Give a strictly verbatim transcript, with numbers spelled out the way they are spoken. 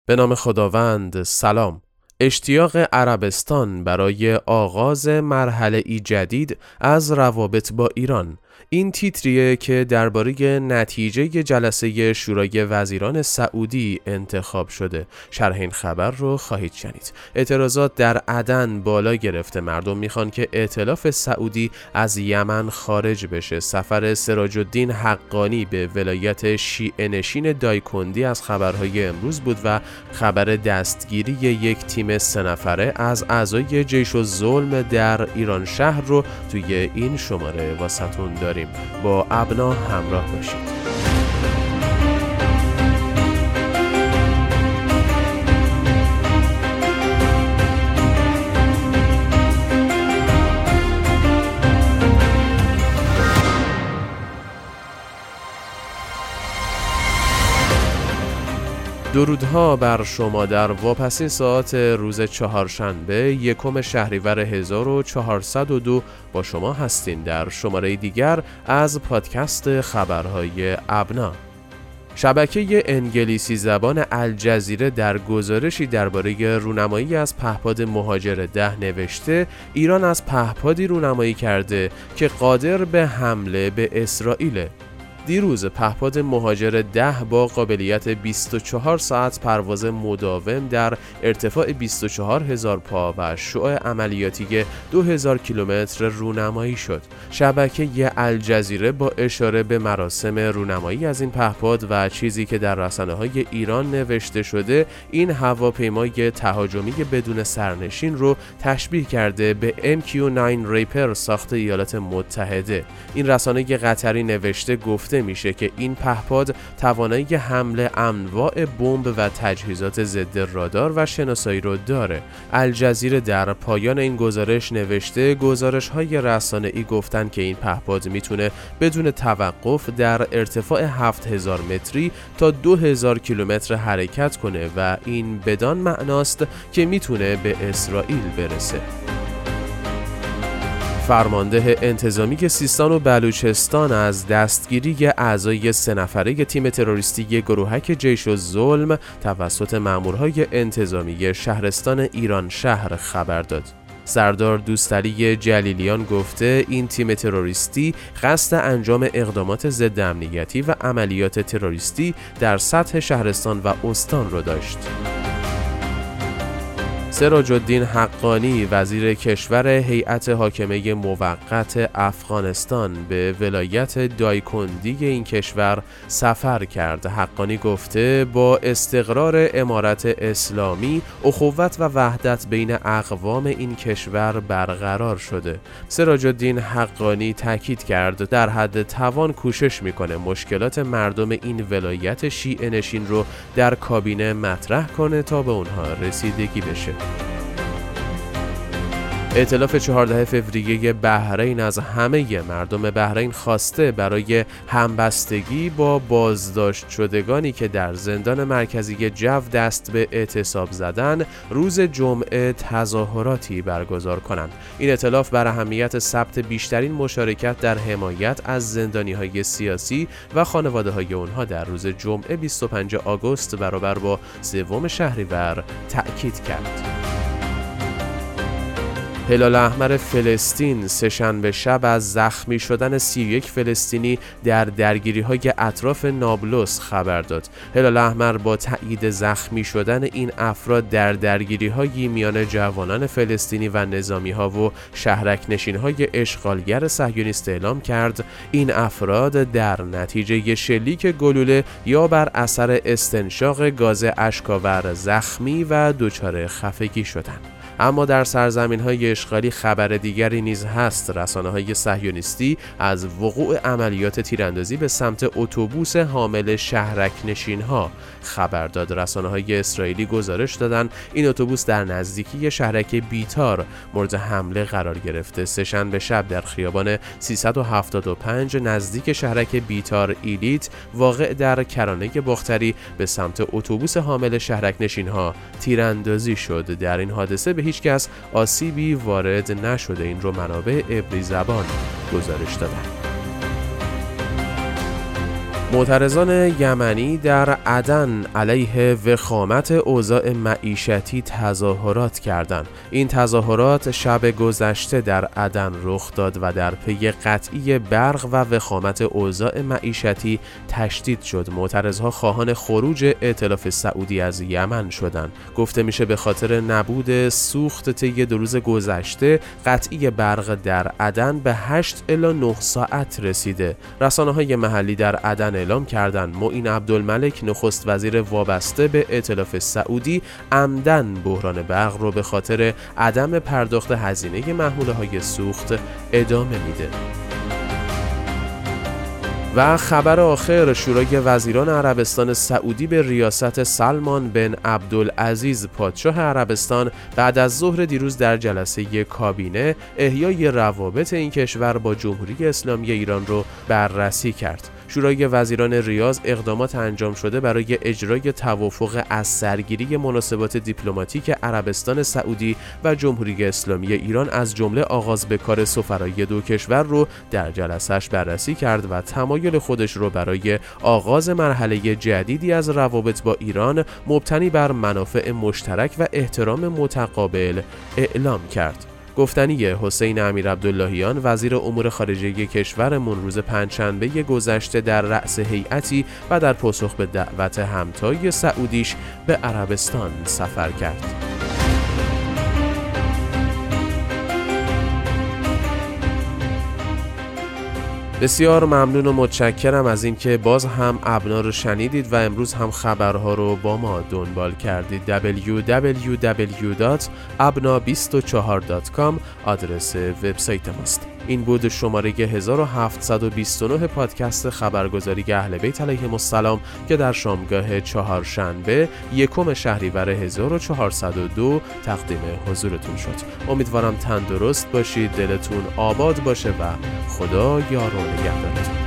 به نام خداوند. سلام. اشتیاق عربستان برای آغاز مرحله‌ای جدید از روابط با ایران. این تیتریه که درباره نتیجه جلسه شورای وزیران سعودی انتخاب شده. شرح این خبر رو خواهید شنید. اعتراضات در عدن بالا گرفته. مردم میخوان که ائتلاف سعودی از یمن خارج بشه. سفر سراج الدین حقانی به ولایت شیعه نشین دایکندی از خبرهای امروز بود و خبر دستگیری یک تیم سه نفره از اعضای جیش الظلم در ایران شهر رو توی این شماره واسطون داریم. با ابنا همراه باشید. درودها بر شما. در واپسین ساعت روز چهارشنبه یکم شهریور هزار و چهارصد و دو با شما هستیم در شماره دیگر از پادکست خبرهای ابنا. شبکه انگلیسی زبان الجزیره در گزارشی درباره رونمایی از پهپاد مهاجر ده نوشته ایران از پهپادی رونمایی کرده که قادر به حمله به اسرائیل. دیروز پهپاد مهاجر ده با قابلیت بیست و چهار ساعت پرواز مداوم در ارتفاع بیست و چهار هزار پا و شعاع عملیاتی دو هزار کیلومتر رونمایی شد. شبکه الجزیره با اشاره به مراسم رونمایی از این پهپاد و چیزی که در رسانه‌های ایران نوشته شده، این هواپیمای تهاجمی بدون سرنشین رو تشبیه کرده به ام کیو نه ریپر ساخت ایالات متحده. این رسانه قطری نوشته گفته میشه که این پهپاد توانایی حمل انواع بمب و تجهیزات ضد رادار و شناسایی رو داره. الجزیره در پایان این گزارش نوشته گزارش‌های رسانه‌ای گفتن که این پهپاد میتونه بدون توقف در ارتفاع هفت هزار متری تا دو هزار کیلومتر حرکت کنه و این بدان معناست که میتونه به اسرائیل برسه. فرمانده انتظامی سیستان و بلوچستان از دستگیری اعضای سه نفره تیم تروریستی گروهک جیش الظلم توسط مامورهای انتظامی شهرستان ایران شهر خبر داد. سردار دوستعلی جلیلیان گفته این تیم تروریستی قصد انجام اقدامات ضد امنیتی و عملیات تروریستی در سطح شهرستان و استان را داشت. سراج الدین حقانی وزیر کشور هیئت حاکمه موقت افغانستان به ولایت دایکندی این کشور سفر کرد. حقانی گفته با استقرار امارت اسلامی اخوت و وحدت بین اقوام این کشور برقرار شده. سراج الدین حقانی تاکید کرد در حد توان کوشش میکنه مشکلات مردم این ولایت شیعه نشین رو در کابینه مطرح کنه تا به اونها رسیدگی بشه. ائتلاف چهاردهم فوریه بحرین از همه مردم بحرین خواسته برای همبستگی با بازداشت شدگانی که در زندان مرکزی جو دست به اعتصاب زدن روز جمعه تظاهراتی برگزار کنند. این ائتلاف بر اهمیت ثبت بیشترین مشارکت در حمایت از زندانی‌های سیاسی و خانواده‌های آنها در روز جمعه بیست و پنجم آگوست برابر با سوم شهریور تأکید کرد. هلال احمر فلسطین سه‌شنبه شب از زخمی شدن سی و یک فلسطینی در درگیری‌های اطراف نابلس خبر داد. هلال احمر با تایید زخمی شدن این افراد در درگیری‌های میان جوانان فلسطینی و نظامی‌ها و شهرک نشین‌های اشغالگر صهیونیست اعلام کرد این افراد در نتیجه شلیک گلوله یا بر اثر استنشاق گاز اشک‌آور زخمی و دچار خفگی شدند. اما در سرزمین‌های اشغالی خبر دیگری نیز هست. رسانه‌های صهیونیستی از وقوع عملیات تیراندازی به سمت اتوبوس حامل شهرک نشین‌ها خبر داد. رسانه‌های اسرائیلی گزارش دادند این اتوبوس در نزدیکی شهرک بیتار مورد حمله قرار گرفته. سه‌شنبه شب در خیابان سیصد و هفتاد و پنج نزدیک شهرک بیتار ایلیت واقع در کرانه باختری به سمت اتوبوس حامل شهرک نشین‌ها تیراندازی شد. در این حادثه به هیچ کس آسیبی وارد نشده. این رو منابع عبری زبان گزارش دادند. معترضان یمنی در عدن علیه وخامت اوضاع معیشتی تظاهرات کردند. این تظاهرات شب گذشته در عدن رخ داد و در پی قطعی برق و وخامت اوضاع معیشتی تشدید شد. معترضها خواهان خروج ائتلاف سعودی از یمن شدند. گفته میشه به خاطر نبود سوخت طی دو روز گذشته قطعی برق در عدن به هشت الی نه ساعت رسیده. رسانه‌های محلی در عدن اعلام کردند معین عبدالملک نخست وزیر وابسته به ائتلاف سعودی عمدن بحران برق رو به خاطر عدم پرداخت هزینه محموله‌های سوخت ادامه میده. و خبر آخر، شورای وزیران عربستان سعودی به ریاست سلمان بن عبدالعزیز پادشاه عربستان بعد از ظهر دیروز در جلسه کابینه احیای روابط این کشور با جمهوری اسلامی ایران رو بررسی کرد. شورای وزیران ریاض اقدامات انجام شده برای اجرای توافق از سرگیری مناسبات دیپلماتیک عربستان سعودی و جمهوری اسلامی ایران از جمله آغاز به کار سفرای دو کشور رو در جلسه‌اش بررسی کرد و تمایل خودش رو برای آغاز مرحله جدیدی از روابط با ایران مبتنی بر منافع مشترک و احترام متقابل اعلام کرد. گفتنی حسین امیرعبداللهیان وزیر امور خارجه کشورمون روز پنجشنبه گذشته در رأس هیئتی و در پاسخ به دعوت همتای سعودیش به عربستان سفر کرد. بسیار ممنون و متشکرم از اینکه باز هم ابنا رو شنیدید و امروز هم خبرها رو با ما دنبال کردید. دبلیو دبلیو دبلیو دات ابنا بیست و چهار دات کام آدرس وبسایت ماست. این بود شماره هزار و هفتصد و بیست و نه پادکست خبرگزاری اهل بیت علیهم السلام که در شامگاه چهارشنبه یکم شهریور هزار و چهارصد و دو تقدیم حضورتون شد. امیدوارم تندرست باشید، دلتون آباد باشه و خدا یار و نگهدارتون.